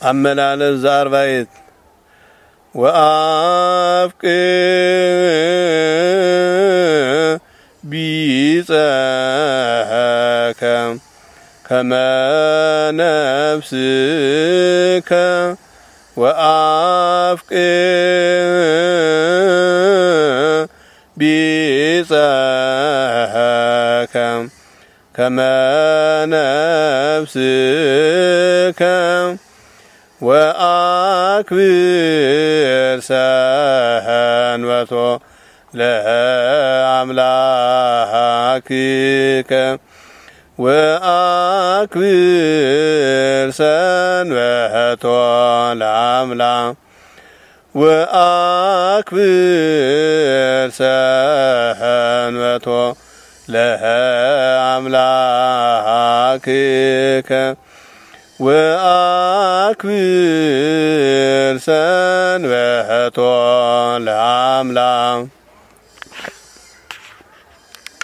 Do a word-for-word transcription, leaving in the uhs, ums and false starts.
አመላለስ ዘአርባዕት ወአፍቅር ከመ ነፍስከ ወአፍቅር ቢጸከ ከመ ነፍስከ ወአክብር ሰንበቶ ለአምላክከ ወአክብር ሰንበቶ ለአምላክ ወአክብር ሰንበቶ ለአምላክከ ወአክብር ሰንበቶ ለአምላክ